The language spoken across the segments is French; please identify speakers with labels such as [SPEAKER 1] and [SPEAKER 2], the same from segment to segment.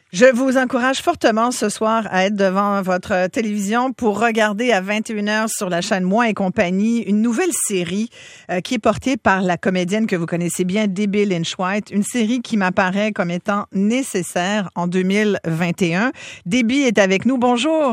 [SPEAKER 1] Je vous encourage fortement ce soir à être devant votre télévision pour regarder à 21h sur la chaîne Moi et compagnie une nouvelle série qui est portée par la comédienne que vous connaissez bien, Debbie Lynch-White, une série qui m'apparaît comme étant nécessaire en 2021. Debbie est avec nous. Bonjour.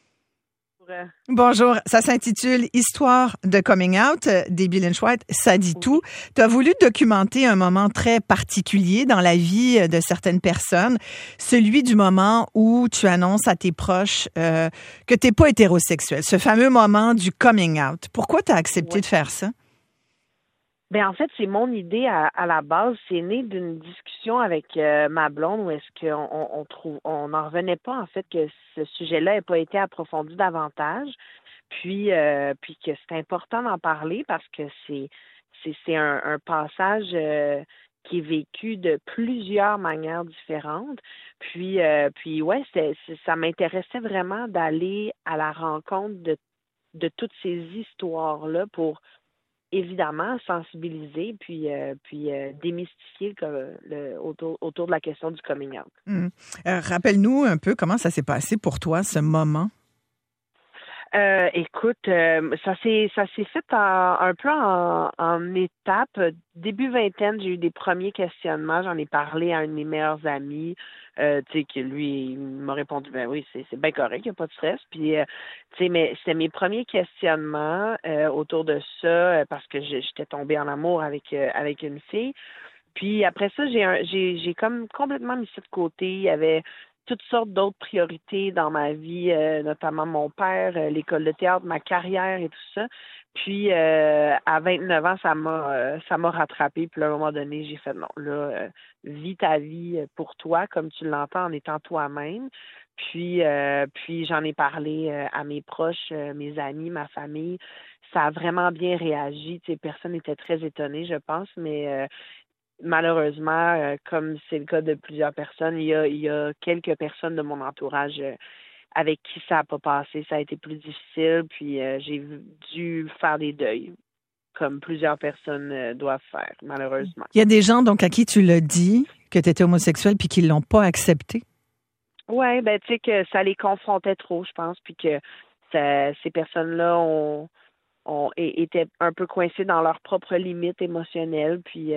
[SPEAKER 1] Bonjour, ça s'intitule Histoire de coming out. Debbie Lynch-White, ça dit tout. Tu as voulu documenter un moment très particulier dans la vie de certaines personnes, celui du moment où tu annonces à tes proches que tu n'es pas hétérosexuel, ce fameux moment du coming out. Pourquoi tu as accepté de faire ça?
[SPEAKER 2] Ben en fait, c'est mon idée à la base. C'est né d'une discussion avec ma blonde où est-ce qu'on n'en revenait pas en fait que ce sujet-là n'ait pas été approfondi davantage. Puis que c'est important d'en parler parce que c'est un passage qui est vécu de plusieurs manières différentes. Puis ouais, ça m'intéressait vraiment d'aller à la rencontre de toutes ces histoires-là pour évidemment sensibiliser puis démystifier autour de la question du coming out.
[SPEAKER 1] Rappelle-nous un peu comment ça s'est passé pour toi, ce moment.
[SPEAKER 2] Écoute, ça s'est fait un peu en étapes. Début vingtaine, j'ai eu des premiers questionnements. J'en ai parlé à un de mes meilleurs amis, tu sais, qui lui il m'a répondu ben oui, c'est bien correct, il n'y a pas de stress. Puis, tu sais, mais c'était mes premiers questionnements autour de ça parce que j'étais tombée en amour avec une fille. Puis après ça, j'ai comme complètement mis ça de côté. Il y avait toutes sortes d'autres priorités dans ma vie, notamment mon père, l'école de théâtre, ma carrière et tout ça. Puis à 29 ans, ça m'a rattrapée. Puis à un moment donné, j'ai fait non, là, vis ta vie pour toi, comme tu l'entends en étant toi-même. Puis j'en ai parlé à mes proches, mes amis, ma famille. Ça a vraiment bien réagi. Tu sais, personne n'était très étonné, je pense, mais malheureusement, comme c'est le cas de plusieurs personnes, il y a quelques personnes de mon entourage avec qui ça n'a pas passé. Ça a été plus difficile, puis j'ai dû faire des deuils, comme plusieurs personnes doivent faire, malheureusement.
[SPEAKER 1] Il y a des gens donc à qui tu l'as dit que tu étais homosexuel puis qui l'ont pas accepté?
[SPEAKER 2] Oui, ben tu sais que ça les confrontait trop, je pense, puis que ces personnes-là étaient un peu coincées dans leurs propres limites émotionnelles, puis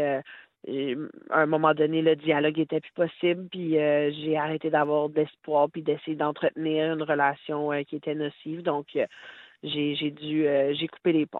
[SPEAKER 2] à un moment donné, le dialogue était plus possible, puis j'ai arrêté d'avoir d'espoir, puis d'essayer d'entretenir une relation qui était nocive. Donc, j'ai coupé les ponts.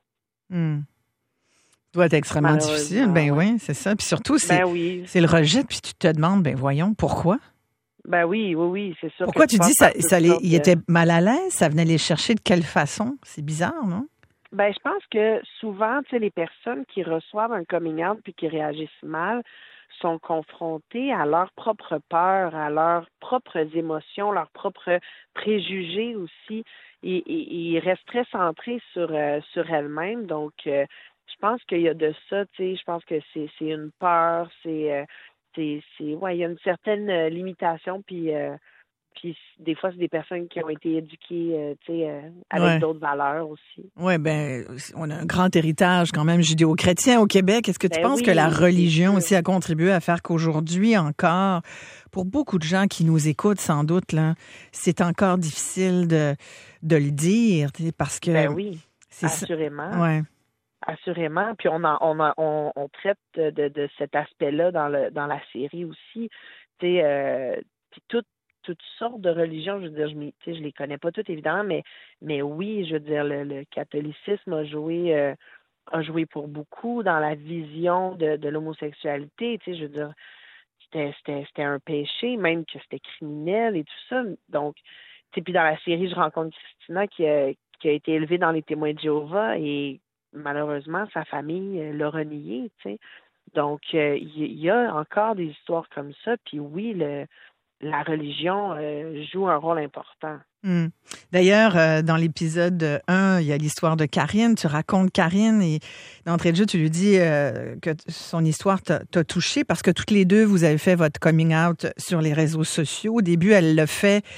[SPEAKER 1] Ça doit être extrêmement difficile. Ben oui, c'est ça. Puis surtout, c'est le rejet, puis tu te demandes, ben voyons, pourquoi?
[SPEAKER 2] Ben oui, c'est sûr.
[SPEAKER 1] Pourquoi tu dis il était mal à l'aise? Ça venait les chercher de quelle façon? C'est bizarre, non?
[SPEAKER 2] Ben, je pense que souvent, tu sais, les personnes qui reçoivent un coming out puis qui réagissent mal sont confrontées à leurs propres peurs, à leurs propres émotions, leurs propres préjugés aussi. Et ils restent très centrés sur elles-mêmes. Donc, je pense qu'il y a de ça, tu sais, je pense que c'est une peur, ouais, il y a une certaine limitation, puis des fois, c'est des personnes qui ont été éduquées, avec d'autres valeurs aussi.
[SPEAKER 1] Oui, ben, on a un grand héritage quand même judéo-chrétien au Québec. Est-ce que tu penses que la religion aussi a contribué à faire qu'aujourd'hui encore, pour beaucoup de gens qui nous écoutent sans doute, là, c'est encore difficile de le dire, parce que...
[SPEAKER 2] Ben oui, assurément.
[SPEAKER 1] Ouais.
[SPEAKER 2] Assurément. Puis on traite de cet aspect-là dans la série aussi. Tu sais, puis toutes sortes de religions, je veux dire, je les connais pas toutes évidemment, mais oui, je veux dire, le catholicisme a joué pour beaucoup dans la vision de l'homosexualité, tu sais, je veux dire, c'était un péché, même que c'était criminel et tout ça. Donc, tu sais, puis dans la série, je rencontre Christina qui a été élevée dans les Témoins de Jéhovah et malheureusement, sa famille l'a renié, tu sais. Donc, il y a encore des histoires comme ça, puis oui, la religion joue un rôle important.
[SPEAKER 1] D'ailleurs, dans l'épisode 1, il y a l'histoire de Karine. Tu racontes Karine et d'entrée de jeu, tu lui dis que son histoire t'a touché parce que toutes les deux, vous avez fait votre coming out sur les réseaux sociaux. Au début, elle l'a fait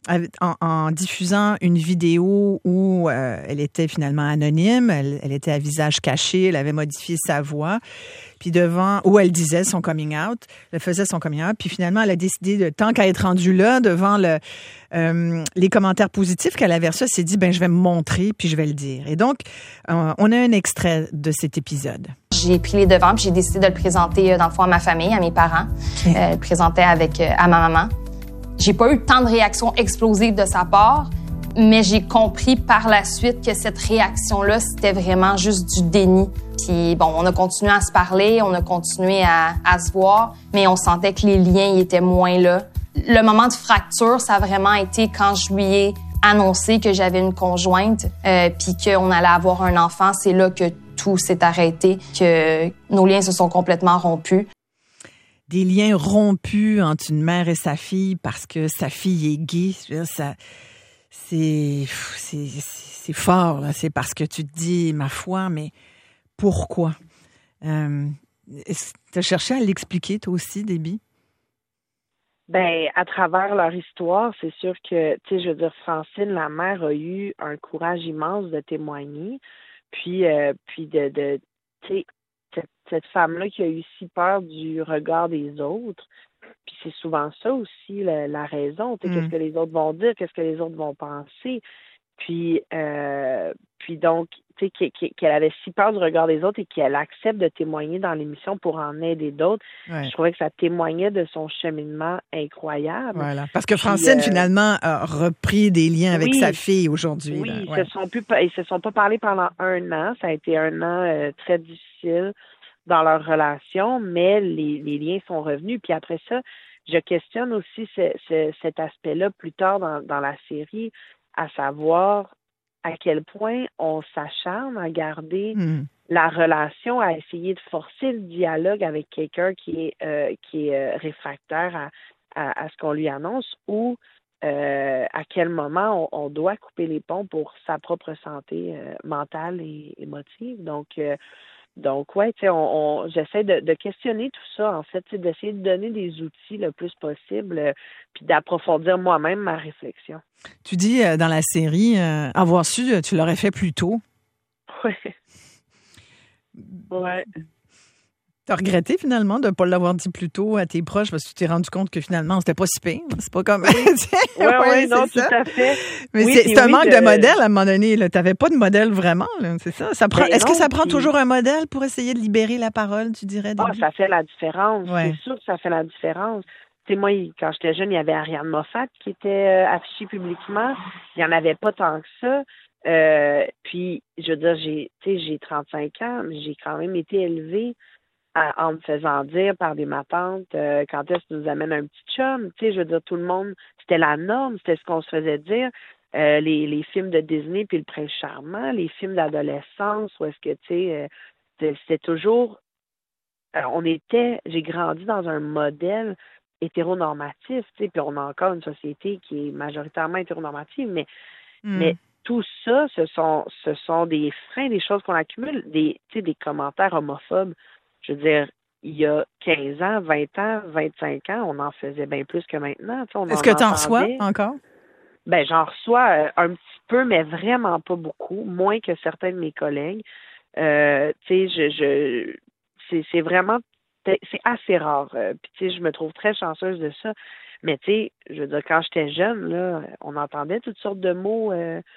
[SPEAKER 1] en diffusant une vidéo où elle était finalement anonyme, elle était à visage caché, elle avait modifié sa voix, puis où elle disait son coming out, elle faisait son coming out, puis finalement, elle a décidé, tant qu'à être rendue là, devant les commentaires positifs qu'elle avait reçus, elle s'est dit, je vais me montrer, puis je vais le dire. Et donc, on a un extrait de cet épisode.
[SPEAKER 3] J'ai pris les devants, puis j'ai décidé de le présenter, dans le fond, à ma famille, à mes parents. Le présenter à ma maman. J'ai pas eu tant de réactions explosives de sa part, mais j'ai compris par la suite que cette réaction-là, c'était vraiment juste du déni. Puis on a continué à se parler, on a continué à se voir, mais on sentait que les liens étaient moins là. Le moment de fracture, ça a vraiment été quand je lui ai annoncé que j'avais une conjointe, puis qu'on allait avoir un enfant. C'est là que tout s'est arrêté, que nos liens se sont complètement rompus.
[SPEAKER 1] Des liens rompus entre une mère et sa fille parce que sa fille est gay, c'est fort, là. C'est parce que tu te dis, ma foi, mais pourquoi? Tu as cherché à l'expliquer, toi aussi, Déby?
[SPEAKER 2] À travers leur histoire, c'est sûr que, je veux dire, Francine, la mère, a eu un courage immense de témoigner, puis cette femme-là qui a eu si peur du regard des autres, puis c'est souvent ça aussi la raison, qu'est-ce que les autres vont dire, qu'est-ce que les autres vont penser, puis donc, qu'elle avait si peur du regard des autres et qu'elle accepte de témoigner dans l'émission pour en aider d'autres. Ouais. Je trouvais que ça témoignait de son cheminement incroyable.
[SPEAKER 1] Voilà, parce que Francine, finalement, a repris des liens avec sa fille aujourd'hui.
[SPEAKER 2] Oui,
[SPEAKER 1] là. Ouais.
[SPEAKER 2] Ils se sont pas parlé pendant 1 an. Ça a été 1 an très difficile dans leur relation, mais les liens sont revenus. Puis après ça, je questionne aussi cet aspect-là plus tard dans la série, à savoir à quel point on s'acharne à garder la relation, à essayer de forcer le dialogue avec quelqu'un qui est réfractaire à ce qu'on lui annonce, ou à quel moment on doit couper les ponts pour sa propre santé mentale et émotive. Donc ouais, j'essaie de questionner tout ça, en fait, d'essayer de donner des outils le plus possible, puis d'approfondir moi-même ma réflexion.
[SPEAKER 1] Tu dis dans la série, avoir su, tu l'aurais fait plus tôt.
[SPEAKER 2] Ouais.
[SPEAKER 1] T'as regretté finalement de ne pas l'avoir dit plus tôt à tes proches parce que tu t'es rendu compte que finalement c'était pas si pire. C'est pas comme.
[SPEAKER 2] Oui, non, tout à fait.
[SPEAKER 1] Mais c'est un manque de modèle à un moment donné. Tu n'avais pas de modèle vraiment, là, c'est ça. Est-ce que ça prend toujours un modèle pour essayer de libérer la parole, tu dirais?
[SPEAKER 2] Ça fait la différence. Ouais. C'est sûr que ça fait la différence. Tu sais, moi, quand j'étais jeune, il y avait Ariane Moffat qui était affichée publiquement. Il n'y en avait pas tant que ça. Puis, je veux dire, j'ai 35 ans, mais j'ai quand même été élevée en me faisant dire par ma tante quand est-ce que nous amène un petit chum. Tu sais, je veux dire, tout le monde, c'était la norme, c'était ce qu'on se faisait dire. Les films de Disney puis le Prince Charmant, les films d'adolescence, où est-ce que, tu sais, c'était toujours... j'ai grandi dans un modèle hétéronormatif, tu sais, puis on a encore une société qui est majoritairement hétéronormative, mais tout ça, ce sont des freins, des choses qu'on accumule, des commentaires homophobes. Je veux dire, il y a 15 ans, 20 ans, 25 ans, on en faisait bien plus que maintenant.
[SPEAKER 1] Est-ce que tu en reçois encore?
[SPEAKER 2] J'en reçois un petit peu, mais vraiment pas beaucoup, moins que certains de mes collègues. C'est vraiment, c'est assez rare. Puis, je me trouve très chanceuse de ça. Mais, je veux dire, quand j'étais jeune, là, on entendait toutes sortes de mots,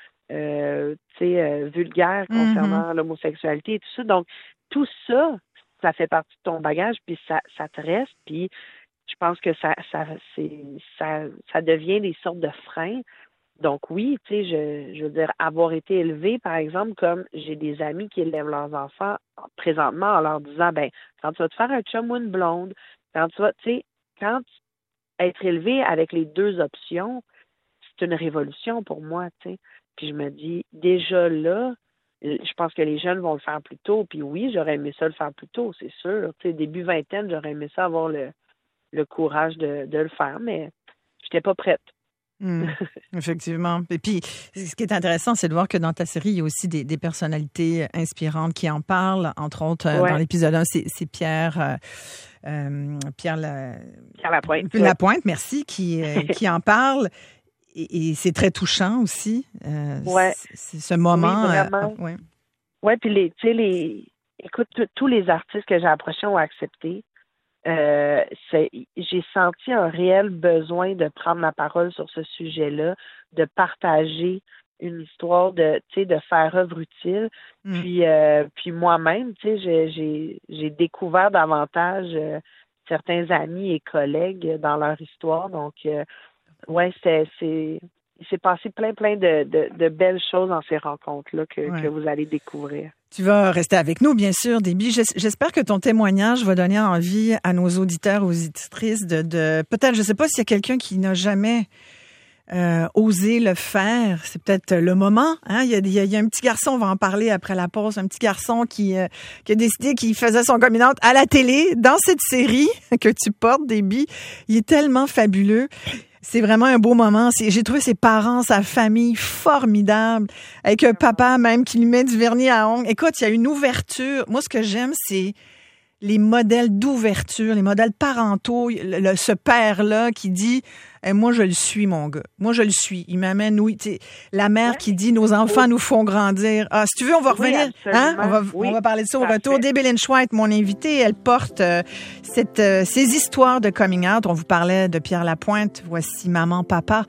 [SPEAKER 2] vulgaires concernant l'homosexualité et tout ça. Donc, tout ça, ça fait partie de ton bagage, puis ça te reste, puis je pense que ça devient des sortes de freins. Donc oui, je veux dire, avoir été élevée, par exemple, comme j'ai des amis qui élèvent leurs enfants présentement en leur disant, quand tu vas te faire un chum ou une blonde, quand être élevé avec les deux options, c'est une révolution pour moi, Puis je me dis, déjà là, je pense que les jeunes vont le faire plus tôt. Puis oui, j'aurais aimé ça le faire plus tôt, c'est sûr. Début vingtaine, j'aurais aimé ça avoir le courage de le faire, mais j'étais pas prête.
[SPEAKER 1] Effectivement. Et puis, ce qui est intéressant, c'est de voir que dans ta série, il y a aussi des personnalités inspirantes qui en parlent. Entre autres, dans l'épisode 1, c'est Pierre Lapointe. Lapointe, merci, qui en parle. Et c'est très touchant aussi,
[SPEAKER 2] Ouais.
[SPEAKER 1] c'est ce moment.
[SPEAKER 2] Oui, vraiment.
[SPEAKER 1] Ouais.
[SPEAKER 2] Ouais, puis écoute, tous les artistes que j'ai approchés ont accepté. J'ai senti un réel besoin de prendre la parole sur ce sujet-là, de partager une histoire, de faire œuvre utile. Puis moi-même, j'ai découvert davantage certains amis et collègues dans leur histoire. Donc, ouais, il s'est passé plein de belles choses dans ces rencontres-là que vous allez découvrir.
[SPEAKER 1] Tu vas rester avec nous, bien sûr, Déby. J'espère que ton témoignage va donner envie à nos auditeurs, aux auditrices de peut-être, je ne sais pas s'il y a quelqu'un qui n'a jamais osé le faire. C'est peut-être le moment. Hein? Il y a un petit garçon, on va en parler après la pause, un petit garçon qui a décidé qu'il faisait son coming out à la télé dans cette série que tu portes, Déby. Il est tellement fabuleux. C'est vraiment un beau moment. J'ai trouvé ses parents, sa famille formidable, avec un papa même qui lui met du vernis à ongles. Écoute, il y a une ouverture. Moi, ce que j'aime, c'est les modèles d'ouverture, les modèles parentaux. Ce père-là qui dit moi, je le suis, mon gars. Moi, je le suis. Il m'amène, oui. La mère qui dit nos enfants nous font grandir. Ah, si tu veux, on va revenir. Hein? On va parler de ça au retour. Debbie Lynch White, mon invitée, elle porte ces histoires de coming out. On vous parlait de Pierre Lapointe. Voici Maman, Papa.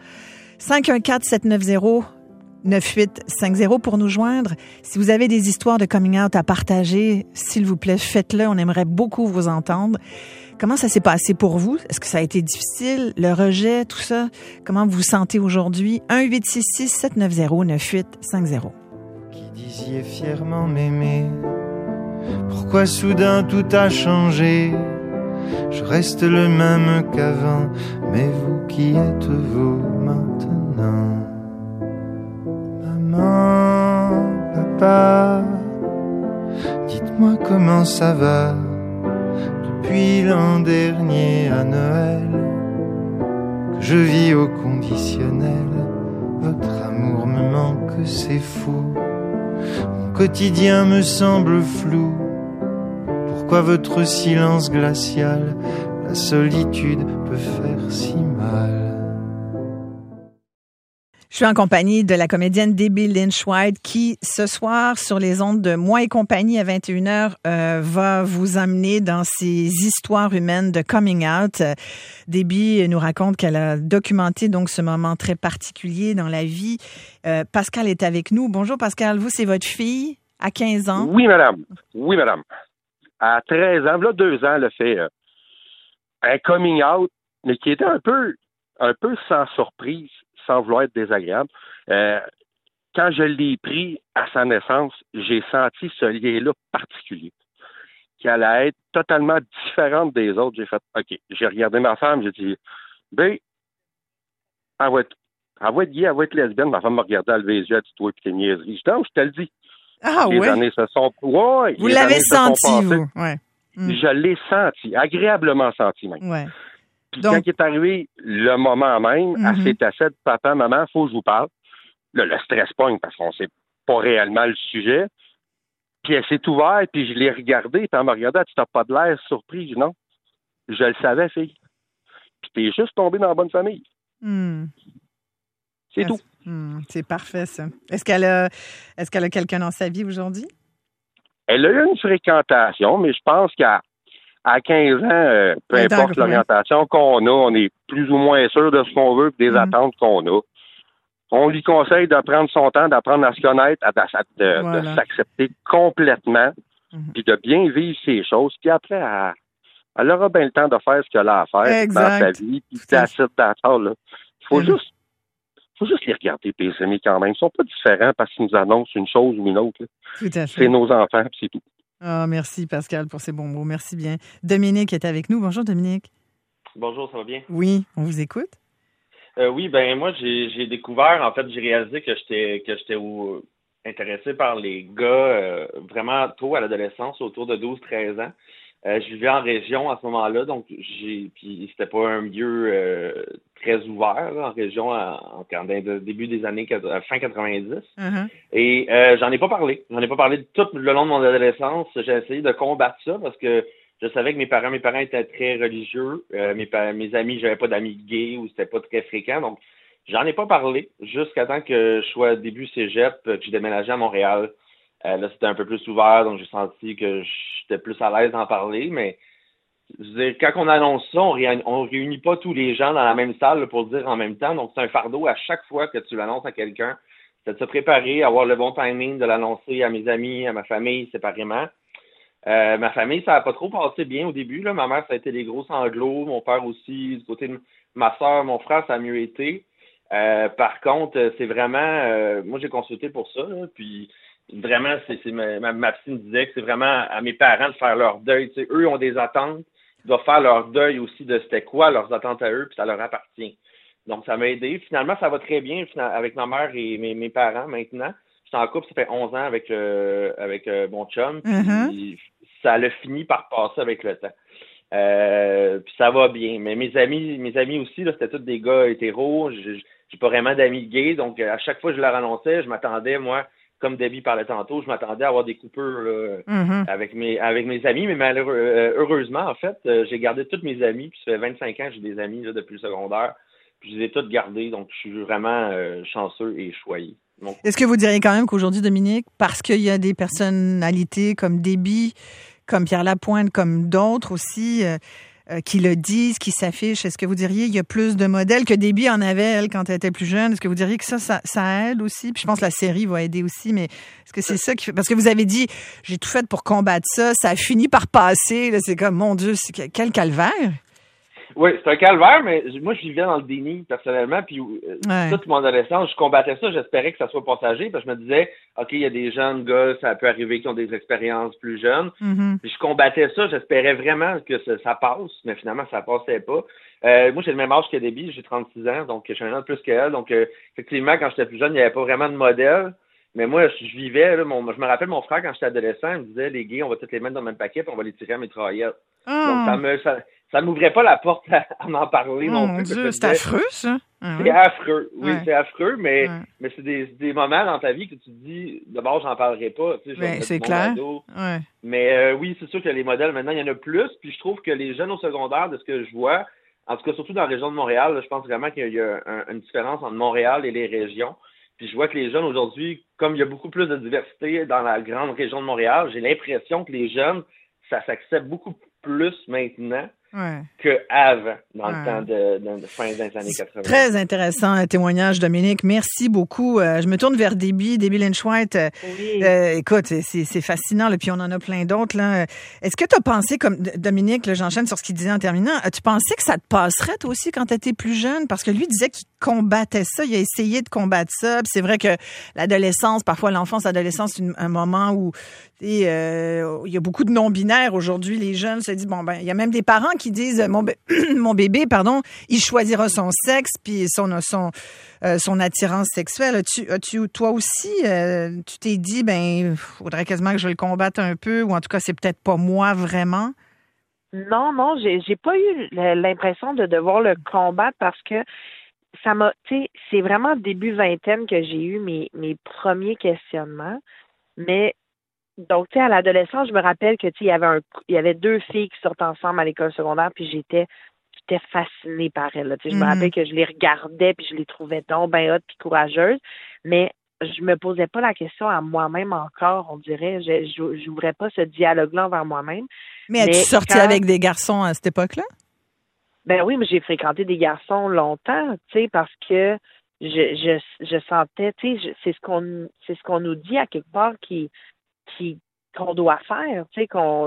[SPEAKER 1] 514-790-9850 pour nous joindre. Si vous avez des histoires de coming out à partager, s'il vous plaît, faites-le. On aimerait beaucoup vous entendre. Comment ça s'est passé pour vous? Est-ce que ça a été difficile? Le rejet, tout ça? Comment vous vous sentez aujourd'hui? 1-866-790-9850.
[SPEAKER 4] Qui disiez fièrement m'aimer? Pourquoi soudain tout a changé? Je reste le même qu'avant, mais vous qui êtes-vous maintenant? Maman, papa, dites-moi comment ça va? Depuis l'an dernier à Noël, que je vis au conditionnel. Votre amour me manque, c'est fou. Mon quotidien me semble flou. Pourquoi votre silence glacial, la solitude peut faire si mal?
[SPEAKER 1] Je suis en compagnie de la comédienne Debbie Lynch White qui, ce soir, sur les ondes de Moi et compagnie à 21h, va vous amener dans ces histoires humaines de coming out. Debbie nous raconte qu'elle a documenté donc ce moment très particulier dans la vie. Pascal est avec nous. Bonjour Pascal, vous, c'est votre fille à 15 ans?
[SPEAKER 5] Oui, madame. Oui, madame. À 13 ans, là, 2 ans, elle a fait un coming out, mais qui était un peu sans surprise, sans vouloir être désagréable. Quand je l'ai pris à sa naissance, j'ai senti ce lien-là particulier, qu'elle allait être totalement différente des autres. J'ai fait, OK, j'ai regardé ma femme, j'ai dit, elle va être gay, elle va être lesbienne. Ma femme m'a regardé, elle levé les yeux, elle dit, toi, puis tes niaiseries. Je dis, non, je te le dis.
[SPEAKER 1] Ah oui?
[SPEAKER 5] Les années se sont... Ouais,
[SPEAKER 1] vous l'avez senti, vous? Ouais.
[SPEAKER 5] Je l'ai senti, agréablement senti même.
[SPEAKER 1] Ouais.
[SPEAKER 5] Puis quand il est arrivé le moment même, elle s'est assise, papa, maman, faut que je vous parle. Là, le stress pogne parce qu'on sait pas réellement le sujet. Puis elle s'est ouverte, puis je l'ai regardée, puis elle m'a regardé, tu n'as pas de l'air surpris. Je dis non, je le savais, fille. Puis t'es juste tombé dans la bonne famille. C'est tout.
[SPEAKER 1] C'est parfait, ça. Est-ce qu'elle a quelqu'un dans sa vie aujourd'hui?
[SPEAKER 5] Elle a eu une fréquentation, mais je pense qu'à 15 ans, peu importe l'orientation qu'on a, on est plus ou moins sûr de ce qu'on veut et des attentes qu'on a. On lui conseille de prendre son temps, d'apprendre à se connaître, de s'accepter complètement, puis de bien vivre ses choses. Puis après, elle aura bien le temps de faire ce qu'elle a à faire dans sa vie. Puis il faut juste les regarder, puis les aimer quand même. Ils sont pas différents parce qu'ils nous annoncent une chose ou une autre.
[SPEAKER 1] Tout à fait.
[SPEAKER 5] C'est nos enfants, puis c'est tout.
[SPEAKER 1] Ah, merci Pascal pour ces bons mots. Merci bien. Dominique est avec nous. Bonjour Dominique.
[SPEAKER 6] Bonjour, ça va bien?
[SPEAKER 1] Oui, on vous écoute.
[SPEAKER 6] Oui, ben moi j'ai découvert, en fait, j'ai réalisé que j'étais intéressé par les gars vraiment tôt à l'adolescence, autour de 12-13 ans. Je vivais en région à ce moment-là, donc puis c'était pas un milieu très ouvert là, en région début des années fin 90. Et j'en ai pas parlé tout le long de mon adolescence. J'ai essayé de combattre ça parce que je savais que mes parents étaient très religieux. Mes amis, j'avais pas d'amis gays ou c'était pas très fréquent, donc J'en ai pas parlé jusqu'à temps que je sois début cégep, que j'ai déménagé à Montréal. Là, c'était un peu plus ouvert, donc j'ai senti que j'étais plus à l'aise d'en parler, mais je veux dire, quand on annonce ça, on réunit pas tous les gens dans la même salle là, pour le dire en même temps, donc c'est un fardeau à chaque fois que tu l'annonces à quelqu'un. C'est de se préparer, avoir le bon timing, de l'annoncer à mes amis, à ma famille séparément. Ma famille, ça n'a pas trop passé bien au début. Là. Ma mère, ça a été des gros sanglots. Mon père aussi. Du côté de ma soeur, mon frère, ça a mieux été. Par contre, c'est vraiment... moi, j'ai consulté pour ça. Là, puis vraiment, ma psy me disait que c'est vraiment à mes parents de faire leur deuil. Tu sais, eux ont des attentes. Ils doivent faire leur deuil aussi de c'était quoi leurs attentes à eux, puis ça leur appartient. Donc, ça m'a aidé. Finalement, ça va très bien avec ma mère et mes parents maintenant. Je suis en couple, ça fait 11 ans avec mon chum. Puis ça l'a fini par passer avec le temps. Puis ça va bien. Mais mes amis aussi, là, c'était tous des gars hétéros. J'ai pas vraiment d'amis gays. Donc, à chaque fois que je leur annonçais, je m'attendais, moi, comme Debbie parlait tantôt, je m'attendais à avoir des coupures là, avec mes amis. Mais heureusement, en fait, j'ai gardé tous mes amis. Puis ça fait 25 ans que j'ai des amis là, depuis le secondaire. Puis je les ai tous gardés. Donc, je suis vraiment chanceux et choyé. Donc,
[SPEAKER 1] est-ce que vous diriez quand même qu'aujourd'hui, Dominique, parce qu'il y a des personnalités comme Debbie, comme Pierre Lapointe, comme d'autres aussi, qui le disent, qui s'affichent, est-ce que vous diriez qu'il y a plus de modèles que Debbie en avait, elle, quand elle était plus jeune? Est-ce que vous diriez que ça aide aussi? Puis je pense que la série va aider aussi, mais est-ce que c'est ça qui fait... Parce que vous avez dit, j'ai tout fait pour combattre ça, ça a fini par passer, là, c'est comme, mon Dieu, quel calvaire!
[SPEAKER 6] Oui, c'est un calvaire, mais moi, je vivais dans le déni, personnellement, puis toute mon adolescence, je combattais ça, j'espérais que ça soit passager, parce que je me disais, OK, il y a des jeunes gars, ça peut arriver qui ont des expériences plus jeunes, puis je combattais ça, j'espérais vraiment que ça passe, mais finalement, ça passait pas. Moi, j'ai le même âge que Debbie, j'ai 36 ans, donc je suis un an de plus qu'elle, donc effectivement, quand j'étais plus jeune, il n'y avait pas vraiment de modèle, mais moi, je vivais, là, je me rappelle mon frère, quand j'étais adolescent, il me disait, les gays, on va tous les mettre dans le même paquet, puis on va les tirer à mitraillette. Donc, ça m'ouvrait pas la porte à m'en parler non plus.
[SPEAKER 1] Mon Dieu, c'est affreux, ça.
[SPEAKER 6] C'est affreux, oui, c'est affreux, mais c'est des moments dans ta vie que tu te dis, d'abord, j'en parlerai pas. Tu sais,
[SPEAKER 1] c'est clair.
[SPEAKER 6] Mais oui, c'est sûr que les modèles, maintenant, il y en a plus. Puis je trouve que les jeunes au secondaire, de ce que je vois, en tout cas, surtout dans la région de Montréal, là, je pense vraiment qu'il y a une différence entre Montréal et les régions. Puis je vois que les jeunes aujourd'hui, comme il y a beaucoup plus de diversité dans la grande région de Montréal, j'ai l'impression que les jeunes, ça s'accepte beaucoup plus maintenant qu'avant, dans le temps de fin des années 80.
[SPEAKER 1] Très intéressant témoignage, Dominique. Merci beaucoup. Je me tourne vers Debbie Lynch-White.
[SPEAKER 2] Oui.
[SPEAKER 1] Écoute, c'est fascinant, là, puis on en a plein d'autres. Là. Est-ce que tu as pensé, comme Dominique, là, j'enchaîne sur ce qu'il disait en terminant, as-tu pensé que ça te passerait toi aussi quand tu étais plus jeune? Parce que lui disait qu'il combattait ça, il a essayé de combattre ça. Puis c'est vrai que l'adolescence, parfois l'enfance, l'adolescence, c'est un moment où il y a beaucoup de non-binaires aujourd'hui. Les jeunes se disent, bon, ben, il y a même des parents qui disent, mon bébé, il choisira son sexe puis son attirance sexuelle. As-tu toi aussi, tu t'es dit, ben, faudrait quasiment que je le combatte un peu, ou en tout cas, c'est peut-être pas moi vraiment?
[SPEAKER 2] Non, j'ai pas eu l'impression de devoir le combattre parce que ça m'a, tu sais, c'est vraiment début vingtaine que j'ai eu mes premiers questionnements, mais donc, tu sais, à l'adolescence, je me rappelle que, tu sais, il y avait deux filles qui sortent ensemble à l'école secondaire, puis j'étais fascinée par elles. Tu sais, je me rappelle que je les regardais, puis je les trouvais donc ben hot puis courageuses, mais je me posais pas la question à moi-même encore, on dirait. J'ouvrais pas ce dialogue-là envers moi-même.
[SPEAKER 1] Mais as-tu sorti avec des garçons à cette époque-là?
[SPEAKER 2] Ben oui, mais j'ai fréquenté des garçons longtemps, tu sais, parce que je sentais, tu sais, c'est ce qu'on nous dit à quelque part qu'on doit faire, tu sais,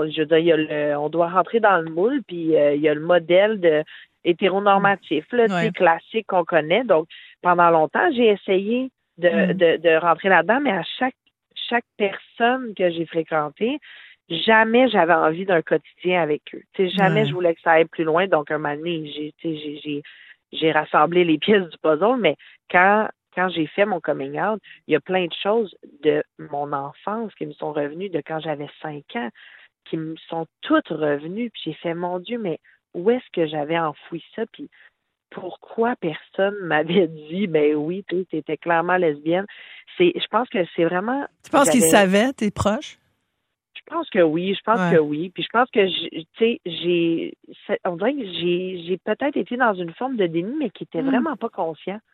[SPEAKER 2] on doit rentrer dans le moule, puis il y a le modèle de hétéronormatif, là, tu sais, classique qu'on connaît. Donc, pendant longtemps, j'ai essayé de rentrer là-dedans, mais à chaque personne que j'ai fréquentée, jamais j'avais envie d'un quotidien avec eux. Tu sais, jamais je voulais que ça aille plus loin. Donc, un moment donné, j'ai rassemblé les pièces du puzzle, mais quand j'ai fait mon coming out, il y a plein de choses de mon enfance qui me sont revenues de quand j'avais 5 ans, qui me sont toutes revenues. Puis j'ai fait, mon Dieu, mais où est-ce que j'avais enfoui ça? Puis pourquoi personne m'avait dit, ben oui, tu étais clairement lesbienne? Je pense que c'est vraiment...
[SPEAKER 1] Tu penses qu'ils savaient, tes proches?
[SPEAKER 2] Je pense que oui, que oui. Puis je pense que, tu sais, on dirait que j'ai peut-être été dans une forme de déni, mais qui était vraiment pas conscient.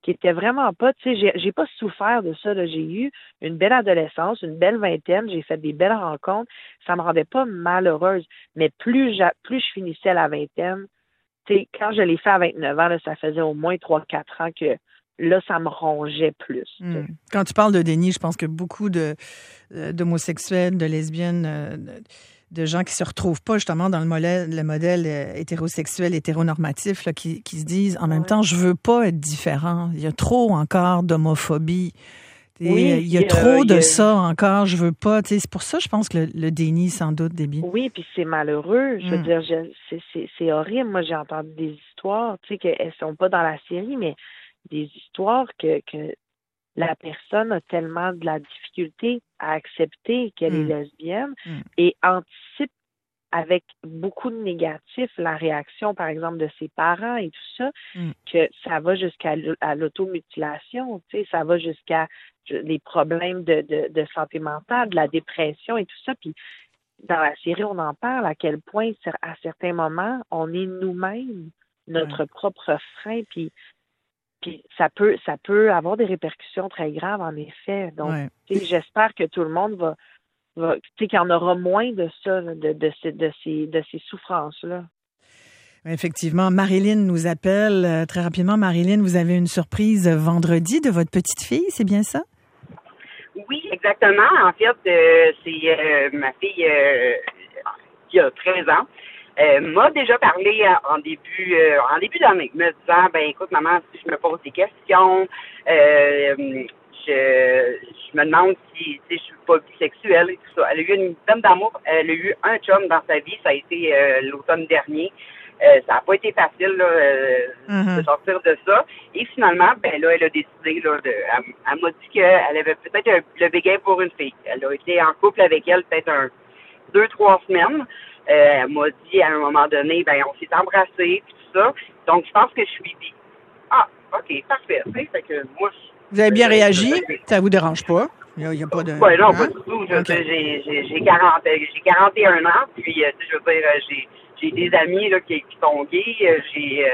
[SPEAKER 2] qui était vraiment pas, tu sais, j'ai pas souffert de ça, là. J'ai eu une belle adolescence, une belle vingtaine, j'ai fait des belles rencontres, ça me rendait pas malheureuse, mais plus je finissais la vingtaine, tu sais, quand je l'ai fait à 29 ans, là, ça faisait au moins 3-4 ans que là, ça me rongeait plus.
[SPEAKER 1] Quand tu parles de déni, je pense que beaucoup d'homosexuels, de lesbiennes, de gens qui se retrouvent pas justement dans le modèle hétérosexuel, hétéronormatif, là, qui se disent en même temps, je veux pas être différent. Il y a trop encore d'homophobie. Il y a trop de ça encore, je veux pas. C'est pour ça, je pense que le déni, sans doute, Déby.
[SPEAKER 2] Oui, puis c'est malheureux. Je veux dire, c'est horrible. Moi, j'ai entendu des histoires, tu sais, qu'elles sont pas dans la série, mais des histoires que la personne a tellement de la difficulté à accepter qu'elle est lesbienne et anticipe avec beaucoup de négatifs la réaction, par exemple, de ses parents et tout ça, que ça va jusqu'à l'automutilation, tu sais, ça va jusqu'à des problèmes de santé mentale, de la dépression et tout ça. Puis dans la série, on en parle à quel point, à certains moments, on est nous-mêmes notre propre frein, puis ça peut avoir des répercussions très graves, en effet. Donc, j'espère que tout le monde va qu'il y en aura moins de ça, de ces souffrances-là.
[SPEAKER 1] Effectivement. Marilyn nous appelle. Très rapidement, Marilyn, vous avez une surprise vendredi de votre petite fille, c'est bien ça?
[SPEAKER 7] Oui, exactement. En fait, c'est ma fille qui a 13 ans. M'a déjà parlé en début d'année, me disant, écoute, maman, si je me pose des questions, je me demande si je suis pas bisexuelle et tout ça. Elle a eu une peine d'amour, elle a eu un chum dans sa vie, ça a été l'automne dernier. Ça n'a pas été facile là, de sortir de ça. Et finalement, là, elle a décidé, là, elle m'a dit qu'elle avait peut-être le béguin pour une fille. Elle a été en couple avec elle peut-être 2-3 semaines. Elle m'a dit à un moment donné, on s'est embrassés, puis tout ça. Donc, je pense que je suis bi. Ah, OK, parfait. Fait que moi,
[SPEAKER 1] vous avez bien réagi? Ça vous dérange pas? Il y a pas de...
[SPEAKER 7] Oui, non, pas du tout. J'ai 41 ans, puis, je veux dire, j'ai des amis là, qui sont gays, j'ai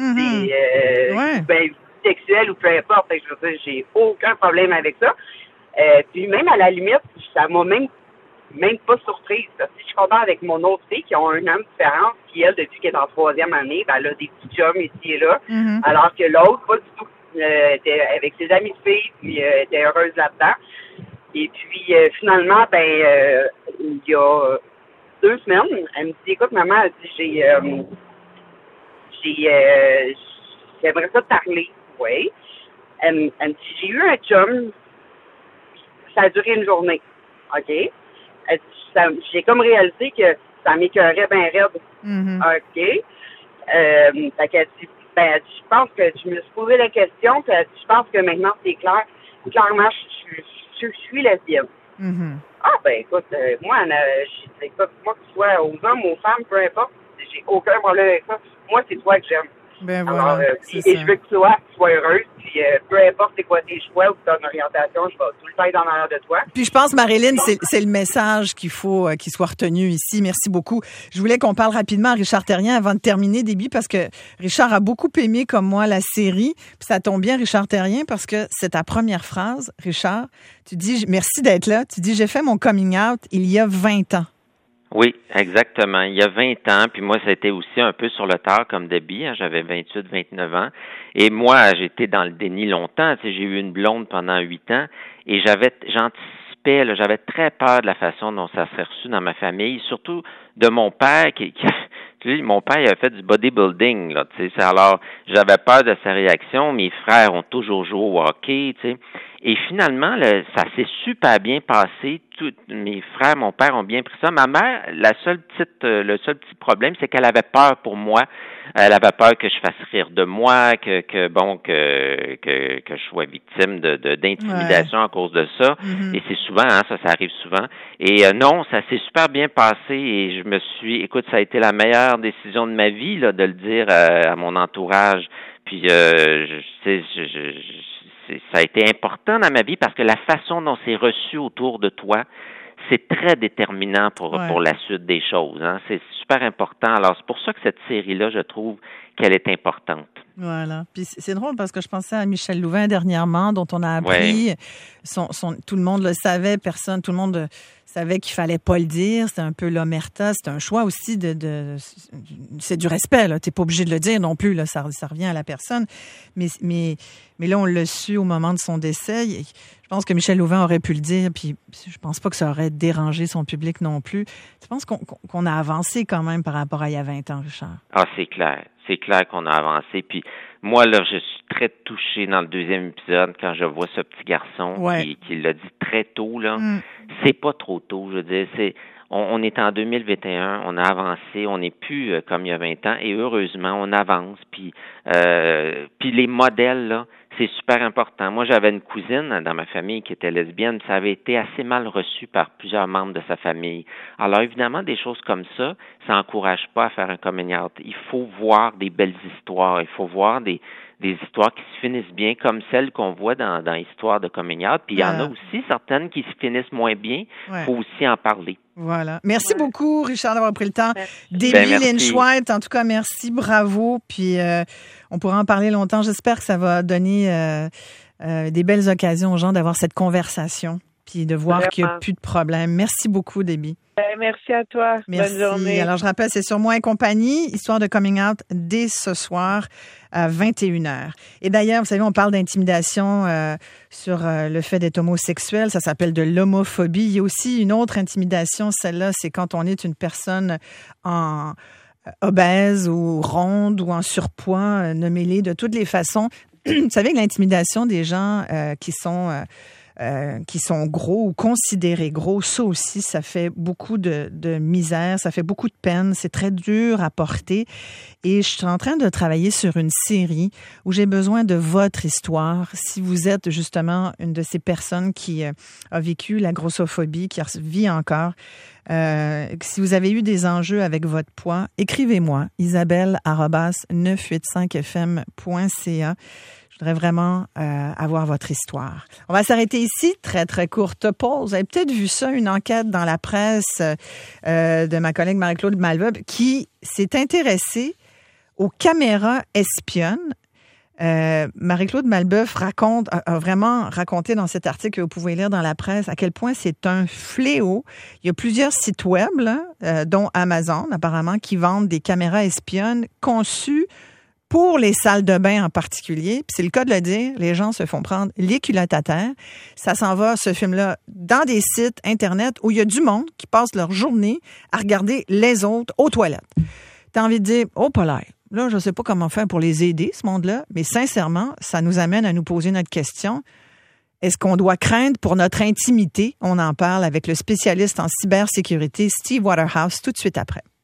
[SPEAKER 7] des sexuels ou peu importe. Je veux dire, j'ai aucun problème avec ça. Puis même à la limite, ça m'a même pas surprise. Parce que si je compare avec mon autre fille qui ont un an de différence, qui elle, depuis qu'elle est en 3e année, elle a des petits chums ici et là, alors que l'autre, pas du tout. Était avec ses amis de filles, puis était heureuse là-dedans. Et puis finalement, il y a 2 semaines, elle me dit, écoute, maman, elle dit, j'aimerais ça te parler. Oui. Elle me dit, j'ai eu un chum, ça a duré une journée. OK? Elle dit, j'ai comme réalisé que ça m'écœurait bien raide. OK? Fait qu'elle dit, je pense que je me suis posé la question, puis je pense que maintenant c'est clair. Clairement, je suis lesbienne. Ah, écoute, moi, que ce soit aux hommes, aux femmes, peu importe, j'ai aucun problème avec ça. Moi, c'est toi que j'aime.
[SPEAKER 1] Voilà,
[SPEAKER 7] et je veux que tu sois heureuse, puis peu importe c'est quoi tes choix ou ton orientation, je vais tout le temps être en arrière de toi.
[SPEAKER 1] Puis je pense, Marilyn, c'est le message qu'il faut qu'il soit retenu ici. Merci beaucoup. Je voulais qu'on parle rapidement à Richard Therrien avant de terminer, Déby, parce que Richard a beaucoup aimé, comme moi, la série. Puis ça tombe bien, Richard Therrien, parce que c'est ta première phrase, Richard. Tu dis, merci d'être là. Tu dis, j'ai fait mon coming out il y a 20 ans.
[SPEAKER 8] Oui, exactement. Il y a 20 ans, puis moi, ça a été aussi un peu sur le tard comme Déby, j'avais 28, 29 ans. Et moi, j'étais dans le déni longtemps. J'ai eu une blonde pendant 8 ans et j'anticipais, j'avais très peur de la façon dont ça serait reçu dans ma famille, surtout de mon père mon père il a fait du bodybuilding, là, tu sais. Alors, j'avais peur de sa réaction. Mes frères ont toujours joué au hockey, tu sais. Et finalement, ça s'est super bien passé. Tous mes frères, mon père ont bien pris ça. Ma mère, le seul petit problème, c'est qu'elle avait peur pour moi. Elle avait peur que je fasse rire de moi, que je sois victime d'intimidation à cause de ça. Et c'est souvent, ça arrive souvent. Et non, ça s'est super bien passé et écoute, ça a été la meilleure décision de ma vie, là, de le dire à mon entourage. Puis, ça a été important dans ma vie parce que la façon dont c'est reçu autour de toi, c'est très déterminant pour la suite des choses. Hein. C'est super important. Alors, c'est pour ça que cette série-là, je trouve qu'elle est importante.
[SPEAKER 1] Voilà. Puis c'est drôle parce que je pensais à Michel Louvain dernièrement, dont on a appris, tout le monde le savait, tout le monde savait qu'il fallait pas le dire. C'était un peu l'omerta. C'est un choix aussi c'est du respect, là. T'es pas obligé de le dire non plus, là. Ça revient à la personne. Mais là, on l'a su au moment de son décès. Je pense que Michel Louvain aurait pu le dire, puis je pense pas que ça aurait dérangé son public non plus. Je pense qu'on a avancé quand même par rapport à il y a 20 ans, Richard.
[SPEAKER 8] Ah, c'est clair. C'est clair qu'on a avancé. Puis moi, là, je suis très touchée dans le deuxième épisode quand je vois ce petit garçon qui l'a dit très tôt, là. C'est pas trop tôt, je veux dire. On est en 2021, on a avancé, on n'est plus comme il y a 20 ans, et heureusement, on avance. Puis les modèles, là, c'est super important. Moi, j'avais une cousine dans ma famille qui était lesbienne. Ça avait été assez mal reçu par plusieurs membres de sa famille. Alors, évidemment, des choses comme ça n'encourage pas à faire un coming out. Il faut voir des belles histoires. Il faut voir des histoires qui se finissent bien, comme celles qu'on voit dans l'histoire de coming out. Puis il y en a aussi certaines qui se finissent moins bien. Il faut aussi en parler.
[SPEAKER 1] Voilà. Merci beaucoup, Richard, d'avoir pris le temps. Debbie Lynch White, en tout cas, merci, bravo. Puis on pourra en parler longtemps. J'espère que ça va donner des belles occasions aux gens d'avoir cette conversation puis de voir qu'il n'y a plus de problème. Merci beaucoup, Debbie.
[SPEAKER 2] Merci à toi.
[SPEAKER 1] Merci. Bonne journée. Alors, je rappelle, c'est sur Moi et compagnie, histoire de coming out dès ce soir à 21h. Et d'ailleurs, vous savez, on parle d'intimidation sur le fait d'être homosexuel. Ça s'appelle de l'homophobie. Il y a aussi une autre intimidation. Celle-là, c'est quand on est une personne obèse ou ronde ou en surpoids, nommez-les de toutes les façons. Vous savez que l'intimidation des gens qui sont gros ou considérés gros, ça aussi, ça fait beaucoup de misère, ça fait beaucoup de peine, c'est très dur à porter. Et je suis en train de travailler sur une série où j'ai besoin de votre histoire. Si vous êtes justement une de ces personnes qui a vécu la grossophobie, qui vit encore, si vous avez eu des enjeux avec votre poids, écrivez-moi, isabelle@985fm.ca. Je voudrais vraiment avoir votre histoire. On va s'arrêter ici. Très, très courte pause. Vous avez peut-être vu ça, une enquête dans la presse de ma collègue Marie-Claude Malbeuf qui s'est intéressée aux caméras espionnes. Marie-Claude Malbeuf a vraiment raconté dans cet article que vous pouvez lire dans la presse à quel point c'est un fléau. Il y a plusieurs sites web, là, dont Amazon, apparemment, qui vendent des caméras espionnes conçues pour les salles de bain en particulier. Puis c'est le cas de le dire, les gens se font prendre les culottes à terre. Ça s'en va, ce film-là, dans des sites Internet où il y a du monde qui passe leur journée à regarder les autres aux toilettes. T'as envie de dire, oh, Paul, là, je sais pas comment faire pour les aider, ce monde-là, mais sincèrement, ça nous amène à nous poser notre question. Est-ce qu'on doit craindre pour notre intimité? On en parle avec le spécialiste en cybersécurité, Steve Waterhouse, tout de suite après.